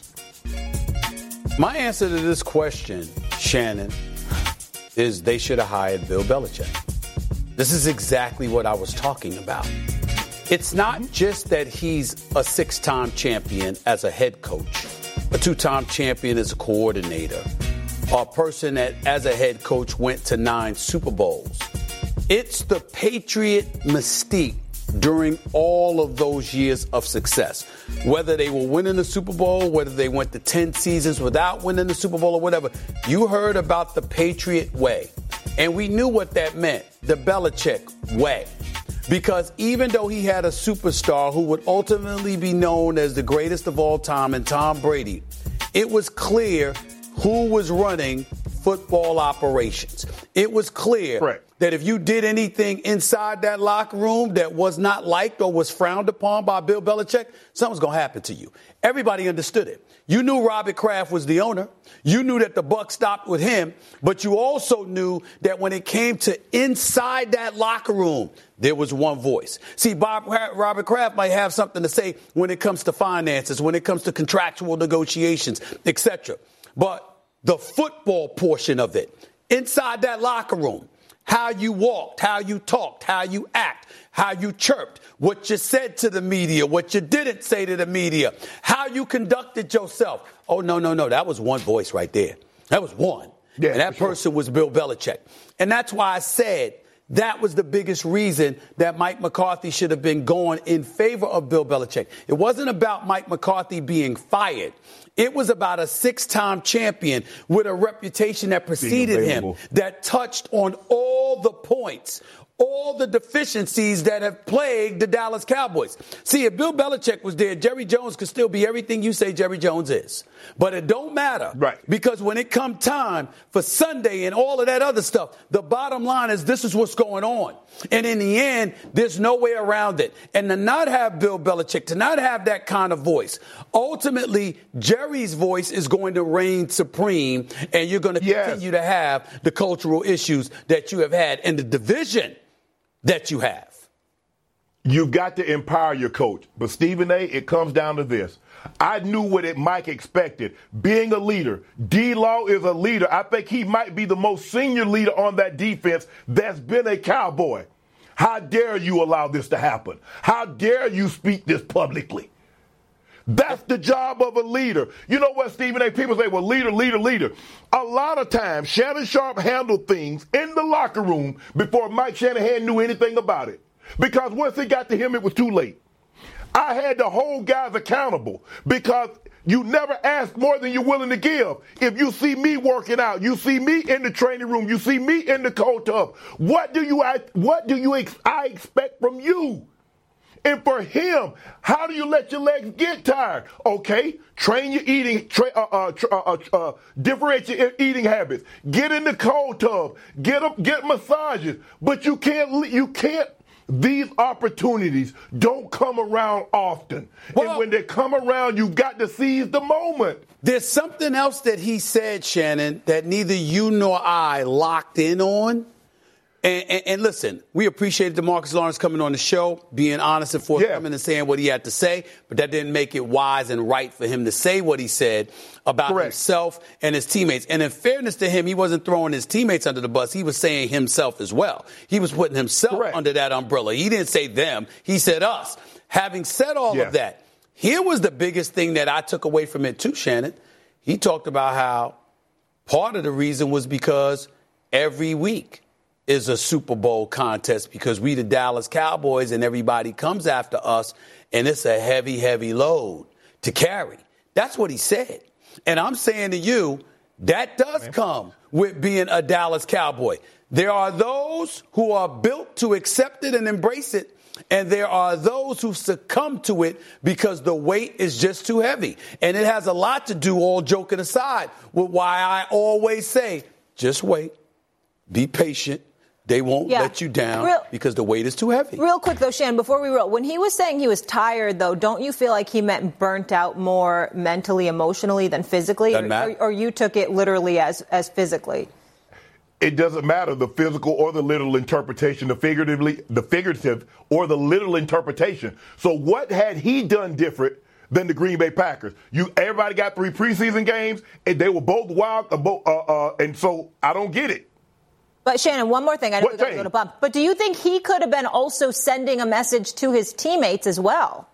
My answer to this question, Shannon, is they should have hired Bill Belichick. This is exactly what I was talking about. It's not just that he's a six-time champion as a head coach, a two-time champion as a coordinator, or a person that, as a head coach, went to nine Super Bowls. It's the Patriot mystique during all of those years of success, whether they were winning the Super Bowl, whether they went to ten seasons without winning the Super Bowl or whatever. You heard about the Patriot way, and we knew what that meant, the Belichick way, because even though he had a superstar who would ultimately be known as the greatest of all time in Tom Brady, it was clear who was running football operations. It was clear right. that if you did anything inside that locker room that was not liked or was frowned upon by Bill Belichick, something's going to happen to you. Everybody understood it. You knew Robert Kraft was the owner. You knew that the buck stopped with him. But you also knew that when it came to inside that locker room, there was one voice. See, Bob, Robert Kraft might have something to say when it comes to finances, when it comes to contractual negotiations, et cetera. But the football portion of it, inside that locker room, how you walked, how you talked, how you act, how you chirped, what you said to the media, what you didn't say to the media, how you conducted yourself. Oh, no, no, no. That was one voice right there. That was one. Yeah, and that person sure. was Bill Belichick. And that's why I said that was the biggest reason that Mike McCarthy should have been going in favor of Bill Belichick. It wasn't about Mike McCarthy being fired. It was about a six-time champion with a reputation that preceded him, that touched on all the points, all the deficiencies that have plagued the Dallas Cowboys. See, if Bill Belichick was there, Jerry Jones could still be everything you say Jerry Jones is. But it don't matter. Right. Because when it come time for Sunday and all of that other stuff, the bottom line is this is what's going on. And in the end, there's no way around it. And to not have Bill Belichick, to not have that kind of voice, ultimately, Jerry's voice is going to reign supreme, and you're going to yes. continue to have the cultural issues that you have had in the division that you have. You've got to empower your coach. But, Stephen A., it comes down to this. I knew what it Mike expected. Being a leader. D-Law is a leader. I think he might be the most senior leader on that defense that's been a Cowboy. How dare you allow this to happen? How dare you speak this publicly? That's the job of a leader. You know what, Stephen A.? People say, well, leader, leader, leader. A lot of times, Shannon Sharpe handled things in the locker room before Mike Shanahan knew anything about it. Because once it got to him, it was too late. I had to hold guys accountable because you never ask more than you're willing to give. If you see me working out, you see me in the training room, you see me in the cold tub, what do you what do you ex- I expect from you? And for him, how do you let your legs get tired? Okay, train your eating, tra- uh, uh, tra- uh, uh, differentiate your eating habits. Get in the cold tub, get up, get massages. But you can't, you can't. These opportunities don't come around often. Well, and when they come around, you've got to seize the moment. There's something else that he said, Shannon, that neither you nor I locked in on. And, and, and listen, we appreciated DeMarcus Lawrence coming on the show, being honest and forthcoming yeah. and saying what he had to say, but that didn't make it wise and right for him to say what he said about Correct. himself and his teammates. And in fairness to him, he wasn't throwing his teammates under the bus. He was saying himself as well. He was putting himself Correct. under that umbrella. He didn't say them. He said us. Having said all yeah. of that, here was the biggest thing that I took away from it too, Shannon. He talked about how part of the reason was because every week is a Super Bowl contest because we the Dallas Cowboys and everybody comes after us, and it's a heavy, heavy load to carry. That's what he said. And I'm saying to you, that does Man. come with being a Dallas Cowboy. There are those who are built to accept it and embrace it, and there are those who succumb to it because the weight is just too heavy. And it has a lot to do, all joking aside, with why I always say, just wait, be patient. They won't yeah. let you down real, because the weight is too heavy. Real quick, though, Shannon, before we roll, when he was saying he was tired, though, don't you feel like he meant burnt out more mentally, emotionally than physically? Or, or, or you took it literally as, as physically? It doesn't matter, the physical or the literal interpretation, the figuratively, the figurative or the literal interpretation. So what had he done different than the Green Bay Packers? You, everybody got three preseason games, and they were both wild, uh, both, uh, uh, and so I don't get it. But, Shannon, one more thing. I know we're going to go to Bob. But do you think he could have been also sending a message to his teammates as well?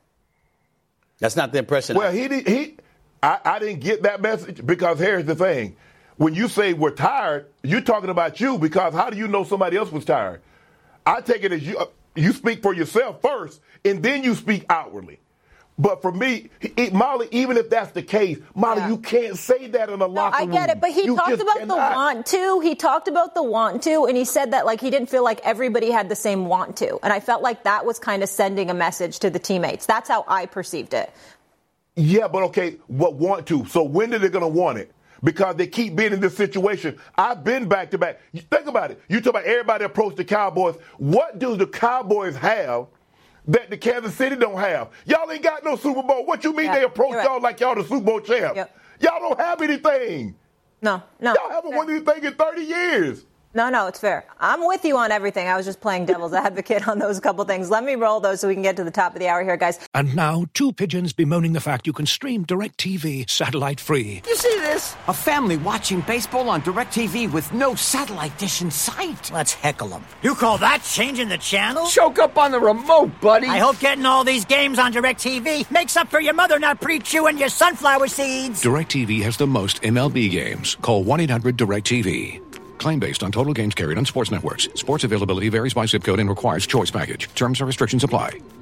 That's not the impression. Well, he did. He, I, I didn't get that message because here's the thing. When you say we're tired, you're talking about you because how do you know somebody else was tired? I take it as you, uh, you speak for yourself first, and then you speak outwardly. But for me, it, Molly, even if that's the case, Molly, yeah. you can't say that in a locker room. I get it, but he you talked about cannot. the want to. He talked about the want to, and he said that like he didn't feel like everybody had the same want to. And I felt like that was kind of sending a message to the teammates. That's how I perceived it. Yeah, but okay, what want to? So when are they going to want it? Because they keep being in this situation. I've been back to back. Think about it. You talk about everybody approach the Cowboys. What do the Cowboys have that the Kansas City don't have? Y'all ain't got no Super Bowl. What you mean yeah, they approach right. y'all like y'all the Super Bowl champ? Yep. Y'all don't have anything. No, no. Y'all haven't won anything in thirty years. No, no, it's fair. I'm with you on everything. I was just playing devil's advocate on those couple things. Let me roll those so we can get to the top of the hour here, guys. And now, two pigeons bemoaning the fact you can stream DirecTV satellite-free. You see this? A family watching baseball on DirecTV with no satellite dish in sight. Let's heckle them. You call that changing the channel? Choke up on the remote, buddy. I hope getting all these games on DirecTV makes up for your mother not pre-chewing your sunflower seeds. DirecTV has the most M L B games. Call one eight hundred direct T V. Claim based on total games carried on sports networks. Sports availability varies by zip code and requires choice package. Terms and restrictions apply.